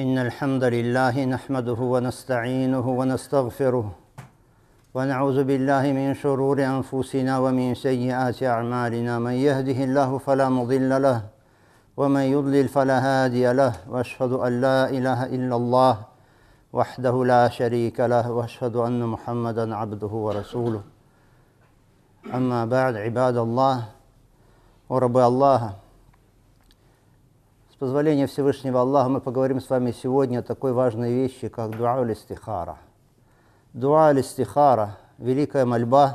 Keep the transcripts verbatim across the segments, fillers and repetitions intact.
إن الحمد لله نحمده ونستعينه ونستغفره ونعوذ بالله من شرور أنفسنا ومن سيئات أعمالنا من يهده الله فلا مضل له ومن يضلل فلا هادي له وأشهد أن لا إله إلا الله وحده لا شريك له وأشهد أن محمدا عبده ورسوله أما بعد عباد الله ورب الله. С позволения Всевышнего Аллаха мы поговорим с вами сегодня о такой важной вещи, как дуа аль-истихара. Дуа аль-истихара – великая мольба.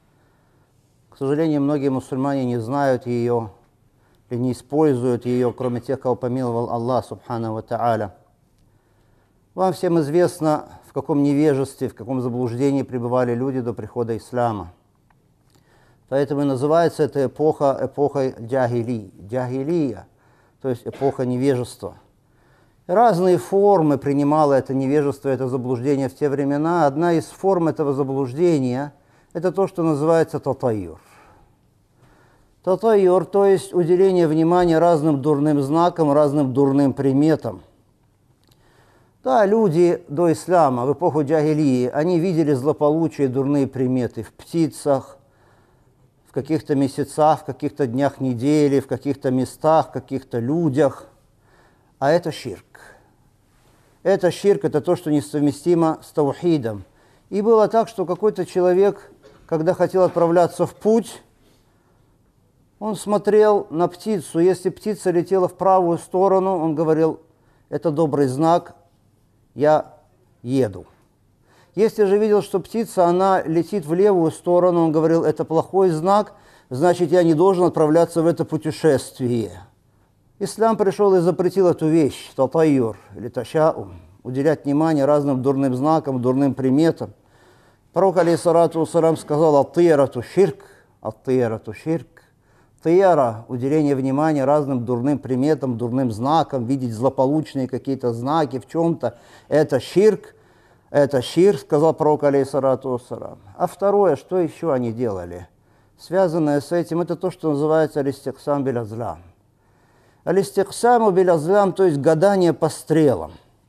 К сожалению, многие мусульмане не знают ее или не используют ее, кроме тех, кого помиловал Аллах субхану ва тааля. Вам всем известно, в каком невежестве, в каком заблуждении пребывали люди до прихода ислама. Поэтому и называется эта эпоха эпохой джахили, джахилия, то есть эпоха невежества. Разные формы принимало это невежество, это заблуждение в те времена. Одна из форм этого заблуждения – это то, что называется татайюр. Татайюр, то есть уделение внимания разным дурным знакам, разным дурным приметам. Да, люди до ислама, в эпоху джахилии, они видели злополучие, дурные приметы в птицах, в каких-то месяцах, в каких-то днях недели, в каких-то местах, в каких-то людях. А это ширк. Это ширк, это то, что несовместимо с таухидом. И было так, что какой-то человек, когда хотел отправляться в путь, он смотрел на птицу. Если птица летела в правую сторону, он говорил: это добрый знак, я еду. Если же видел, что птица, она летит в левую сторону, он говорил: это плохой знак, значит, я не должен отправляться в это путешествие. Ислам пришел и запретил эту вещь, татайюр или ташаум, уделять внимание разным дурным знакам, дурным приметам. Пророк, алейхиссалату вассалам, сказал: ат-тиярату ширк, ат-тиярату ширк. Тияра – уделение внимания разным дурным приметам, дурным знакам, видеть злополучные какие-то знаки в чем-то. Это ширк, это ширк, сказал пророк, алейхиссалату вассалам. А второе, что еще они делали, связанное с этим, это то, что называется аль-истиксам биль-азлам. Аль-истиксаму биль-азлам, то есть гадание по стрелам.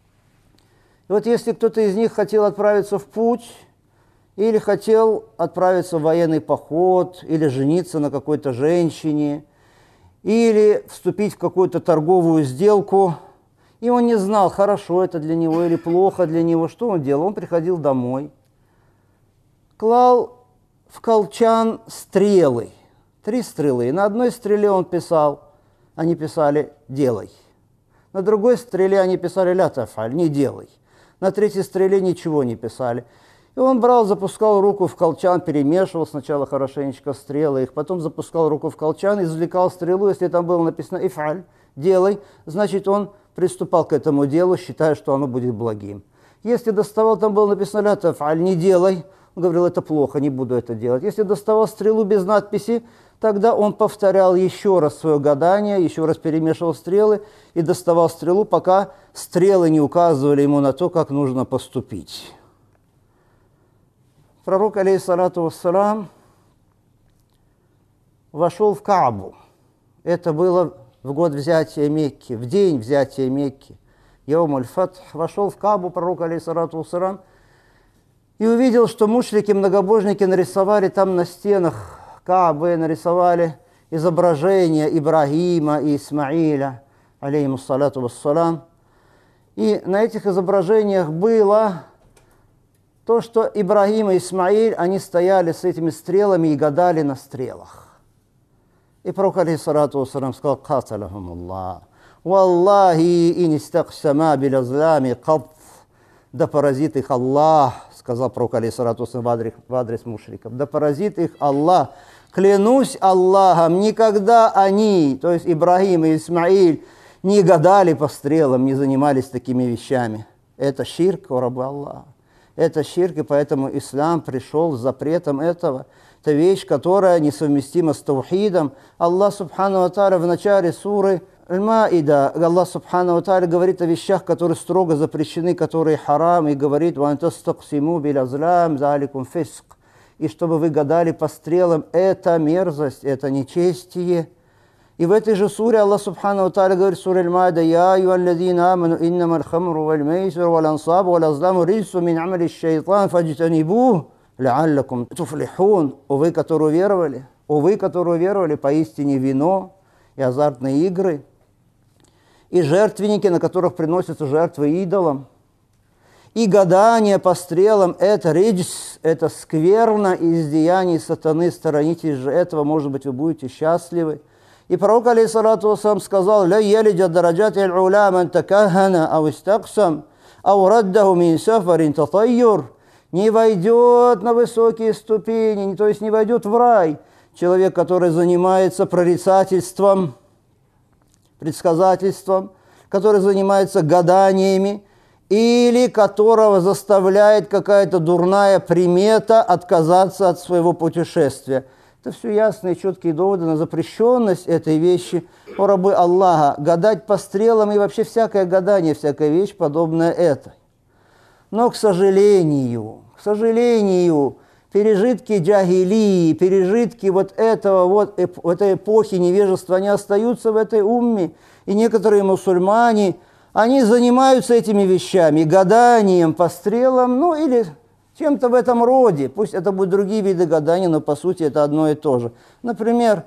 И вот если кто-то из них хотел отправиться в путь, или хотел отправиться в военный поход, или жениться на какой-то женщине, или вступить в какую-то торговую сделку, и он не знал, хорошо это для него или плохо для него, что он делал? Он приходил домой, клал в колчан стрелы, три стрелы. На одной стреле он писал, они писали «делай». На другой стреле они писали «ля тафаль», «не делай». На третьей стреле ничего не писали. И он брал, запускал руку в колчан, перемешивал сначала хорошенечко стрелы их, потом запускал руку в колчан, извлекал стрелу, если там было написано «ифаль», «делай», значит, он приступал к этому делу, считая, что оно будет благим. Если доставал, там было написано «ля тафаль», «не делай», он говорил: это плохо, не буду это делать. Если доставал стрелу без надписи, тогда он повторял еще раз свое гадание, еще раз перемешивал стрелы и доставал стрелу, пока стрелы не указывали ему на то, как нужно поступить. Пророк, алейхиссалату вассалам, вошел в Каабу. Это было в год взятия Мекки, в день взятия Мекки. Яум аль-Фатх. Вошел в Каабу пророк, алейхиссалату вассалам, и увидел, что мушрики, многобожники нарисовали там на стенах Каабы, нарисовали изображения Ибрагима и Исмаиля, алейхиссалату вассалам. И на этих изображениях было то, что Ибрагим и Исмаиль, они стояли с этими стрелами и гадали на стрелах. И пророк, алейхиссалату вассалам, сказал: «Каталахум Аллах, валлахи ин истаксама биль-азлами кат». Да поразит их Аллах, сказал пророк, алейхиссалату вассалам, в адрес мушриков. Да поразит их Аллах. Клянусь Аллахом, никогда они, то есть Ибрагим и Исмаиль, не гадали по стрелам, не занимались такими вещами. Это ширк, о рабы Аллаха. Это ширк, и поэтому ислам пришел с запретом этого. Это вещь, которая несовместима с таухидом. Аллах субхану ва тааля в начале суры Аль-Маида, Аллах субхану ва тааля говорит о вещах, которые строго запрещены, которые харам, и говорит: «Ва антастаксиму биль-азлам заликум фиск». И чтобы вы гадали по стрелам, это мерзость, это нечестие. И в этой же суре Аллах Субхану Тааля говорит, сура Аль-Маида: «Я аюаллазина аману иннама аль-хамру валь-мейсиру валь-ансабу валь-азламу риджсун мин амали ш-шайтан фаджтанибух лааллакум туфлихун». О вы, которые веровали, о вы, которые веровали, поистине вино и азартные игры, и жертвенники, на которых приносятся жертвы идолам, и гадание по стрелам – это риджс, это скверно из деяний сатаны, сторонитесь же этого, может быть, вы будете счастливы. И пророк, алейхиссалату вассалам, сказал: «Ля ялиджа дараджати аль-уля ман такахана ау истаксам, ау раддаху мин сафарин татайюр». Не войдет на высокие ступени, то есть не войдет в рай человек, который занимается прорицательством, предсказательством, который занимается гаданиями, или которого заставляет какая-то дурная примета отказаться от своего путешествия. Это все ясные, четкие доводы на запрещенность этой вещи. О рабы Аллаха, гадать по стрелам и вообще всякое гадание, всякая вещь, подобная этой. Но, к сожалению, к сожалению, пережитки джахилии, пережитки вот этого вот, эп, этой эпохи невежества, они остаются в этой умме. И некоторые мусульмане, они занимаются этими вещами, гаданием по стрелам, ну или чем-то в этом роде. Пусть это будут другие виды гадания, но по сути это одно и то же. Например,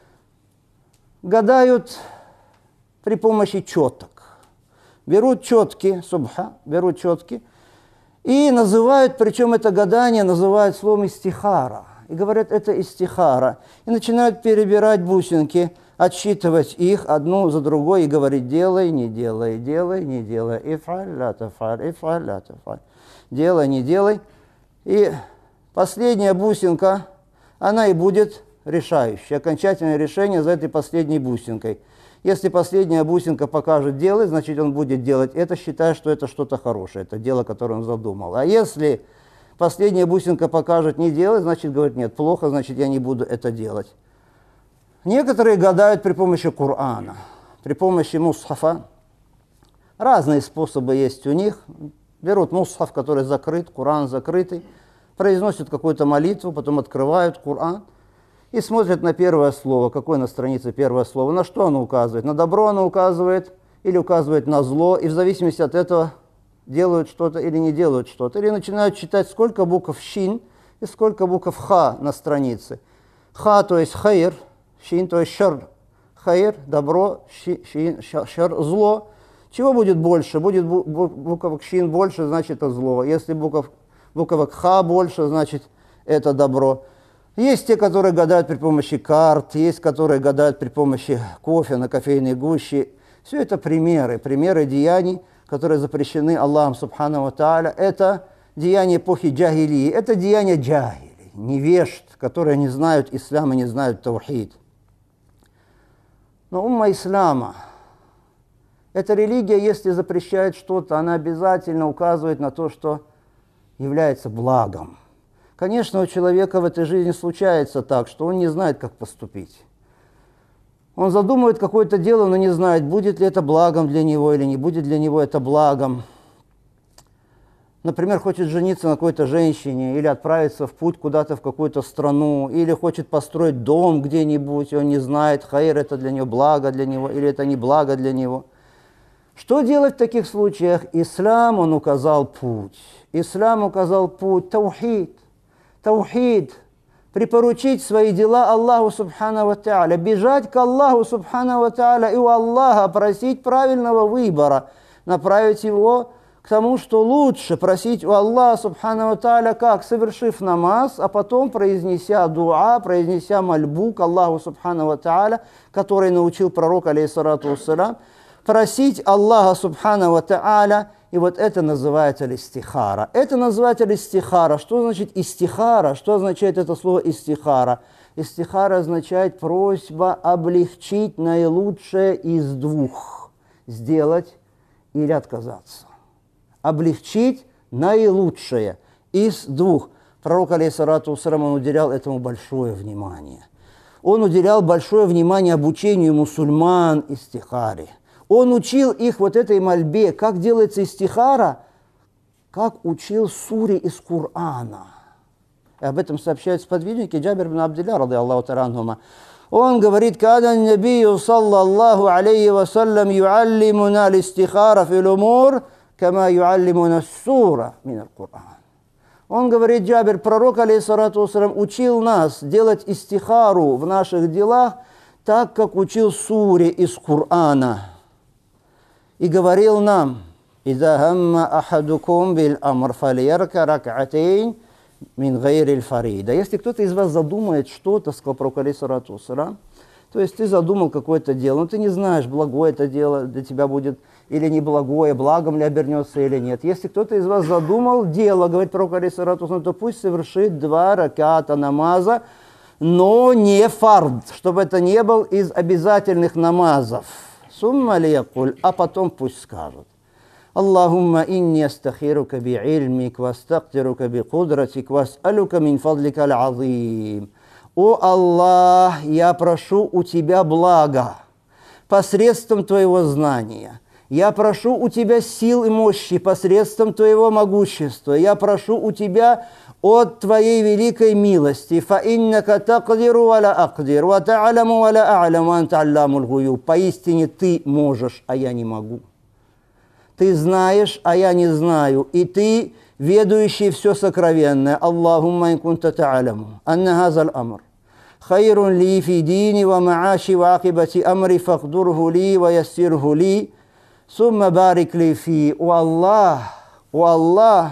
гадают при помощи четок. Берут четки, субха, берут четки, и называют, причем это гадание называют словом истихара. И говорят, это истихара. И начинают перебирать бусинки, отсчитывать их одну за другой и говорить: делай, не делай, делай, не делай, ифаль, ля тафаль, ифаль, ля тафаль, делай, не делай. И последняя бусинка, она и будет решающей, окончательное решение за этой последней бусинкой. Если последняя бусинка покажет делай, значит он будет делать это, считая, что это что-то хорошее, это дело, которое он задумал. А если последняя бусинка покажет не делать, значит говорит: нет, плохо, значит я не буду это делать. Некоторые гадают при помощи Корана, при помощи мусхафа. Разные способы есть у них. Берут мусхаф, который закрыт, Коран закрытый, произносят какую-то молитву, потом открывают Коран и смотрят на первое слово. Какое на странице первое слово? На что оно указывает? На добро оно указывает или указывает на зло? И в зависимости от этого делают что-то или не делают что-то. Или начинают читать, сколько букв шин и сколько букв ха на странице. Ха, то есть хайр, шин, то есть шар. Хайр, добро, ши, шин, шар, зло. Чего будет больше? Будет буква шин больше, значит это зло. Если буква, буква ха больше, значит это добро. Есть те, которые гадают при помощи карт, есть, которые гадают при помощи кофе на кофейной гуще. Все это примеры, примеры деяний, которые запрещены Аллахом Субхану ва Тааля. Это деяния эпохи джахилии, это деяния джахили, невежд, которые не знают ислам и не знают таухид. Но умма ислама, эта религия, если запрещает что-то, она обязательно указывает на то, что является благом. Конечно, у человека в этой жизни случается так, что он не знает, как поступить. Он задумывает какое-то дело, но не знает, будет ли это благом для него или не будет для него это благом. Например, хочет жениться на какой-то женщине, или отправиться в путь куда-то в какую-то страну, или хочет построить дом где-нибудь, и он не знает, хайр это для него, благо для него, или это не благо для него. Что делать в таких случаях? Ислам, он указал путь. Ислам указал путь, таухид. Таухид. Припоручить свои дела Аллаху Субхану ва Тааля, бежать к Аллаху Субхану ва Тааля и у Аллаха просить правильного выбора, направить его к тому, что лучше, просить у Аллаха Субхану ва Тааля, как? Совершив намаз, а потом произнеся дуа, произнеся мольбу к Аллаху Субхану ва Тааля, который научил пророк, алейхиссалату вассалям, просить Аллаха Субхану ва Тааля. И вот это называется истихара. Это называется истихара. Что значит истихара? Что означает это слово истихара? Истихара означает просьба облегчить наилучшее из двух. Сделать или отказаться. Облегчить наилучшее из двух. Пророк, алейхиссалату вассалям, он уделял этому большое внимание. Он уделял большое внимание обучению мусульман истихаре. Он учил их вот этой мольбе, как делается истихара, как учил суре из Корана. И об этом сообщает сподвижники Джабир ибн Абдилля, ради Аллаху та'аля анхума. Он говорит: «Кана набию саллаллаху алейхи вассалям юаллимуна листихара фил умур, кама юаллимуна сура мин аль-Кур'ан». Он говорит, Джабир, пророк, алейхиссалату вассалям, учил нас делать истихару в наших делах, так, как учил суре из Корана. И говорил нам: «Иза хамма ахадукум бил амр фалиярка рак'атейн мин гайриль фарида». Если кто-то из вас задумает что-то, сказал пророк, алейхиссалату вассалям, то есть ты задумал какое-то дело, но ты не знаешь, благое это дело для тебя будет или неблагое, благом ли обернется или нет. Если кто-то из вас задумал дело, говорит пророк, алейхиссалату вассалям, то пусть совершит два раката намаза, но не фард, чтобы это не был из обязательных намазов. Сумма лиякуль, а потом пусть скажет: Аллахумма инни астахирука би ильмик, вастактирука би кудратик, вас'алюка мин фадлика аль-азим. О Аллах, я прошу у Тебя блага посредством Твоего знания. Я прошу у Тебя сил и мощи посредством Твоего могущества. Я прошу у Тебя от Твоей великой милости. Фаиннака тaqдиру ва ла aqdir, ва та'ламу ва ла а'ламу, ва анта алламуль гуюб. Поистине Ты можешь, а я не могу. Ты знаешь, а я не знаю. И Ты ведущий все сокровенное. Аллахумма ин кунта та'ламу анна хазал амр хайрун ли фи дини ва мааши ва акибати амри факдурху ли ва яссирху ли. Сумма барик ли фи. О Аллах, о Аллах,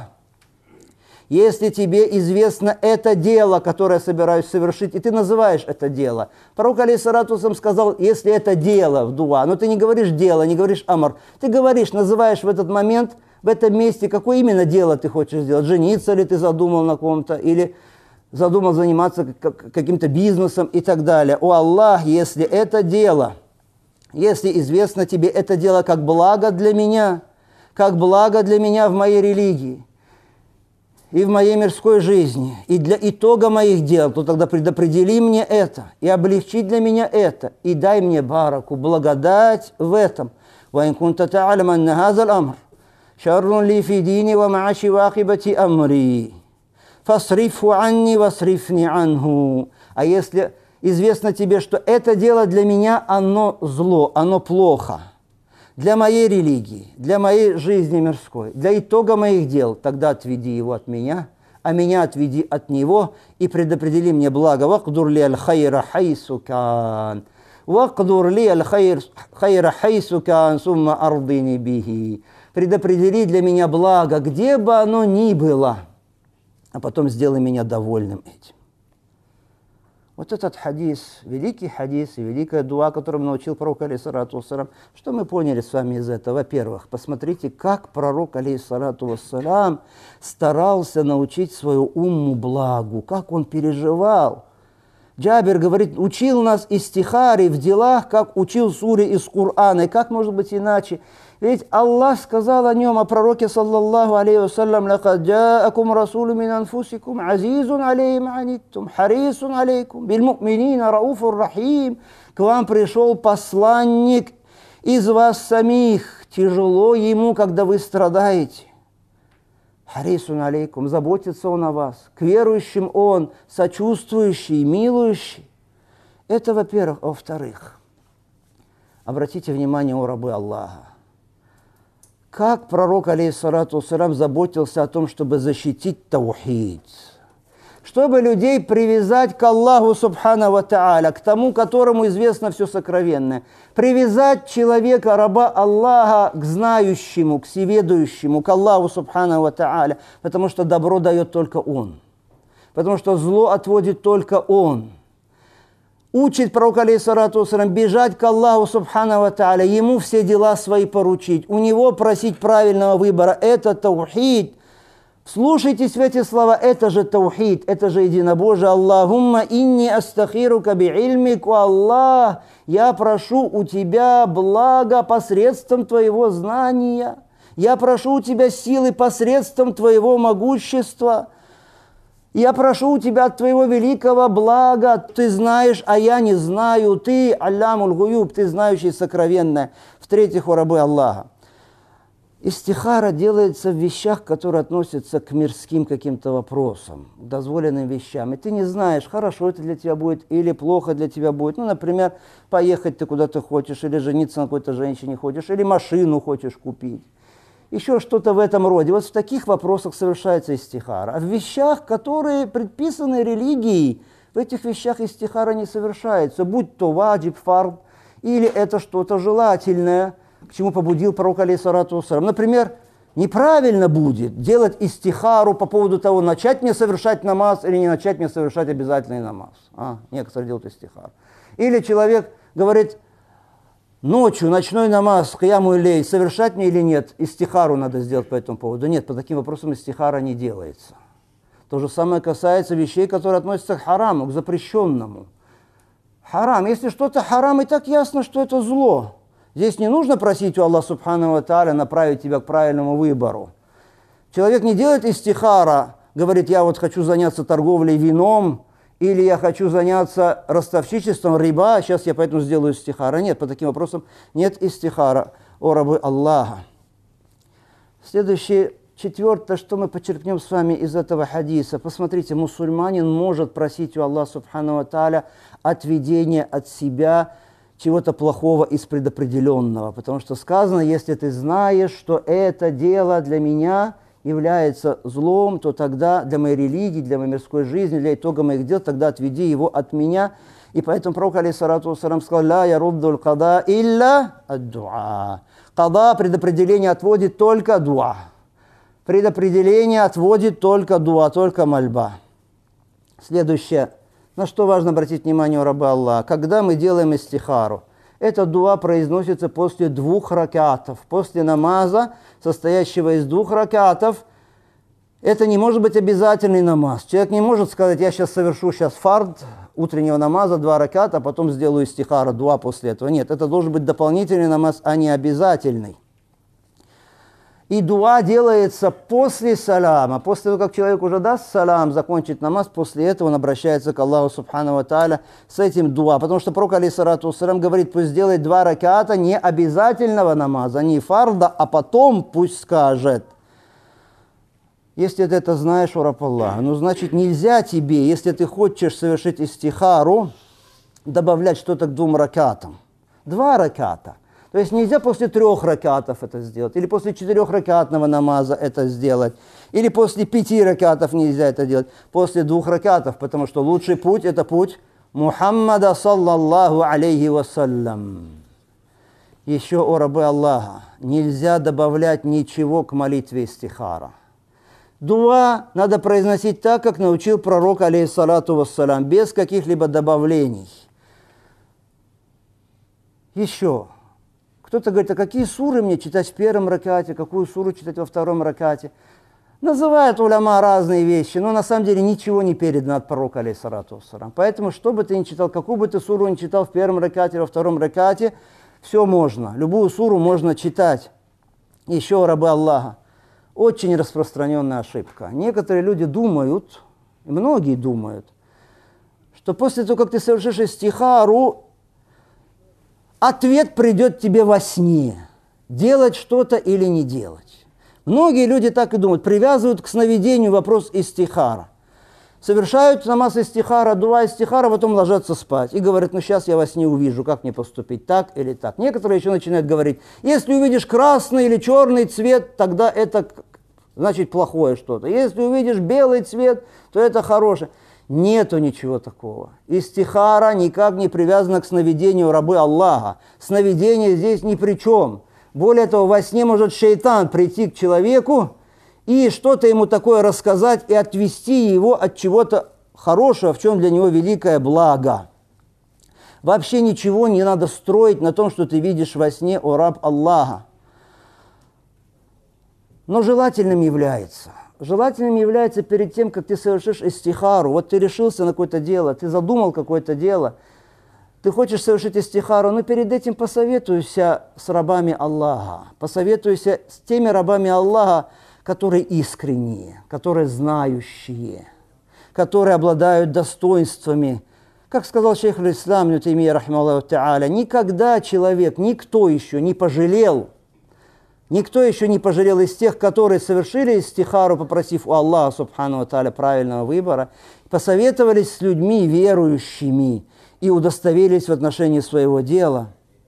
если тебе известно это дело, которое я собираюсь совершить, и ты называешь это дело. Пророк, алейхиссалату вассалям, сказал: если это дело в дуа, но ты не говоришь дело, не говоришь амр, ты говоришь, называешь в этот момент, в этом месте, какое именно дело ты хочешь сделать. Жениться ли ты задумал на ком-то, или задумал заниматься каким-то бизнесом и так далее. О Аллах, если это дело, если известно тебе это дело как благо для меня, как благо для меня в моей религии и в моей мирской жизни, и для итога моих дел, то тогда предопредели мне это, и облегчи для меня это, и дай мне бараку, благодать в этом. «Ва ин кунта та'алам анна хазал амр шаррун ли фи дини ва мааши ва акибати амри, фасрифху анни васрифни анху». А если известно тебе, что это дело для меня, оно зло, оно плохо, для моей религии, для моей жизни мирской, для итога моих дел, тогда отведи его от меня, а меня отведи от него и предопредели мне благо. «Вакдур ли аль-хайра хайсу кан». «Вакдур ли аль-хайра хайсу кан, сумма ардини бихи». Предопредели для меня благо, где бы оно ни было, а потом сделай меня довольным этим. Вот этот хадис, великий хадис и великая дуа, которым научил пророк, алейхиссалату вассалям, что мы поняли с вами из этого? Во-первых, посмотрите, как пророк, алейхиссалату вассалям, старался научить свою умму благу, как он переживал. Джабир говорит, учил нас истихари в делах, как учил суре из Корана. И как может быть иначе? Ведь Аллах сказал о нем, о пророке, саллаллаху алейхи вассалям: «Лакад джаакум расулу мин анфусикум, азизун алейхи ма аниттум, харисун алейкум, биль му'минина рауфур рахим». К вам пришел посланник из вас самих, тяжело ему, когда вы страдаете. Харисун алейкум, заботится он о вас. К верующим он сочувствующий, милующий. Это, во-первых. Во-вторых, обратите внимание, о рабы Аллаха, как пророк, алейхиссалату вассалям, заботился о том, чтобы защитить таухид, чтобы людей привязать к Аллаху субхана ва тааля, к тому, которому известно все сокровенное. Привязать человека, раба Аллаха, к знающему, к всеведущему, к Аллаху субхана ва тааля, потому что добро дает только Он, потому что зло отводит только Он. Учит пророк, алейхиссалату вассалям, бежать к Аллаху субхана ва тааля, ему все дела свои поручить, у него просить правильного выбора. Это таухид. Слушайтесь в эти слова, это же таухид, это же единобожие. Аллахумма инни астахирука би ильмик, о Аллах, я прошу у Тебя блага посредством Твоего знания, я прошу у Тебя силы посредством Твоего могущества, я прошу у Тебя от Твоего великого блага, Ты знаешь, а я не знаю, Ты аллямуль гуюб, Ты знающий сокровенное. В-третьих, о рабы Аллаха, Истихара делается в вещах, которые относятся к мирским каким-то вопросам, к дозволенным вещам. И ты не знаешь, хорошо это для тебя будет или плохо для тебя будет. Ну, например, поехать ты куда-то хочешь, или жениться на какой-то женщине хочешь, или машину хочешь купить. Еще что-то в этом роде. Вот в таких вопросах совершается истихара. А в вещах, которые предписаны религией, в этих вещах истихара не совершается. Будь то ваджиб, фард, или это что-то желательное, к чему побудил пророк, алейхиссалату вассалям. Например, неправильно будет делать истихару по поводу того, начать мне совершать намаз или не начать мне совершать обязательный намаз. А, некоторые делают истихару. Или человек говорит, ночью ночной намаз, кияму лей, совершать мне или нет, истихару надо сделать по этому поводу. Нет, по таким вопросам истихара не делается. То же самое касается вещей, которые относятся к хараму, к запрещенному. Харам, если что-то харам, и так ясно, что это зло. Здесь не нужно просить у Аллаха Субхану ва Тааля направить тебя к правильному выбору. Человек не делает истихара, говорит, я вот хочу заняться торговлей вином, или я хочу заняться ростовщичеством, риба, сейчас я поэтому сделаю истихара. Нет, по таким вопросам нет истихара, о рабы Аллаха. Следующее, четвертое, что мы почерпнем с вами из этого хадиса. Посмотрите, мусульманин может просить у Аллаха Субхану ва Тааля отведения от себя чего-то плохого из предопределенного. Потому что сказано, если ты знаешь, что это дело для меня является злом, то тогда для моей религии, для моей мирской жизни, для итога моих дел, тогда отведи его от меня. И поэтому пророк, алейхиссалату вассалям, сказал, «Ла ярудду л-када илля ад-дуа». Када, предопределение, отводит только дуа. Предопределение отводит только дуа, только мольба. Следующее. На что важно обратить внимание у раба Аллаха? Когда мы делаем истихару, эта дуа произносится после двух ракатов, после намаза, состоящего из двух ракатов. Это не может быть обязательный намаз. Человек не может сказать, я сейчас совершу сейчас фард утреннего намаза, два раката, а потом сделаю истихару, дуа после этого. Нет, это должен быть дополнительный намаз, а не обязательный. И дуа делается после салама. После того, как человек уже даст салам, закончит намаз, после этого он обращается к Аллаху Субхану ва Тааля с этим дуа. Потому что пророк, алейхиссалату вассалям, говорит, пусть сделает два раката не обязательного намаза, не фарда, а потом пусть скажет. Если ты это знаешь, о раб Аллаха, ну значит нельзя тебе, если ты хочешь совершить истихару, добавлять что-то к двум ракатам. Два раката. То есть нельзя после трех ракатов это сделать, или после четырехракатного намаза это сделать, или после пяти ракатов нельзя это делать, после двух ракатов, потому что лучший путь – это путь Мухаммада, саллаллаху алейхи вассалям. Еще, о рабы Аллаха, нельзя добавлять ничего к молитве истихара. Дуа надо произносить так, как научил пророк, алейхиссалату вассалям, без каких-либо добавлений. Еще. Кто-то говорит, а какие суры мне читать в первом ракате, какую суру читать во втором ракате? Называют уляма разные вещи, но на самом деле ничего не передано от пророка, алейхиссалату вассалям. Поэтому, что бы ты ни читал, какую бы ты суру ни читал в первом ракате, во втором ракате, все можно. Любую суру можно читать. Еще, рабы Аллаха, очень распространенная ошибка. Некоторые люди думают, и многие думают, что после того, как ты совершишь истихару, ответ придет тебе во сне. Делать что-то или не делать. Многие люди так и думают. Привязывают к сновидению вопрос истихара. Совершают намаз истихара, дуа истихара, потом ложатся спать. И говорят, ну сейчас я во сне увижу, как мне поступить, так или так. Некоторые еще начинают говорить, если увидишь красный или черный цвет, тогда это значит плохое что-то. Если увидишь белый цвет, то это хорошее. Нету ничего такого. Истихара никак не привязана к сновидению рабы Аллаха. Сновидение здесь ни при чем. Более того, во сне может шейтан прийти к человеку и что-то ему такое рассказать и отвести его от чего-то хорошего, в чем для него великое благо. Вообще ничего не надо строить на том, что ты видишь во сне, о раб Аллаха. Но желательным является. Желательным является перед тем, как ты совершишь истихару. Вот ты решился на какое-то дело, ты задумал какое-то дело, ты хочешь совершить истихару, но перед этим посоветуйся с рабами Аллаха. Посоветуйся с теми рабами Аллаха, которые искренние, которые знающие, которые обладают достоинствами. Как сказал шейх аль-Ислам ибн Таймия, рахимахуллаху тааля, никогда человек, никто еще не пожалел, Никто еще не пожалел из тех, которые совершили истихару, попросив у Аллаха, субхану ва тааля, правильного выбора, посоветовались с людьми верующими и удостоверились в отношении своего дела.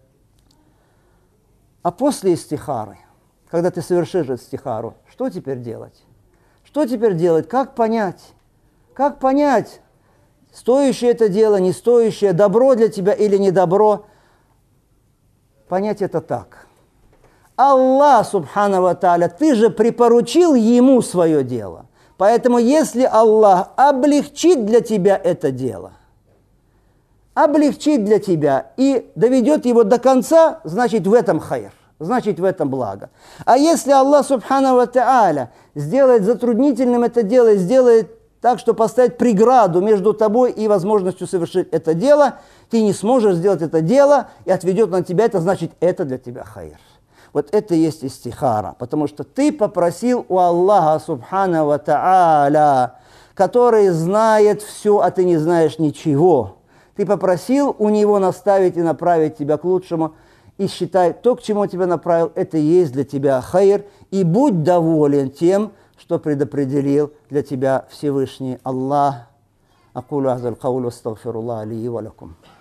А после истихары, когда ты совершишь истихару, что теперь делать? Что теперь делать? Как понять? Как понять, стоящее это дело, не стоящее, добро для тебя или не добро? Понять это так. Аллах, субхану ва тааля, ты же припоручил ему свое дело. Поэтому если Аллах облегчит для тебя это дело, облегчит для тебя и доведет его до конца, значит в этом хайр, значит в этом благо. А если Аллах, субхану ва тааля, сделает затруднительным это дело, сделает так, что поставить преграду между тобой и возможностью совершить это дело, ты не сможешь сделать это дело и отведет на тебя, это значит это для тебя хайр. Вот это и есть истихара, потому что ты попросил у Аллаха, субхану ва тааля, который знает все, а ты не знаешь ничего. Ты попросил у него наставить и направить тебя к лучшему, и считай, то, к чему тебя направил, это и есть для тебя хайр, и будь доволен тем, что предопределил для тебя Всевышний Аллах. Акулу ахзал каулу астагфируллах ли ва лакум.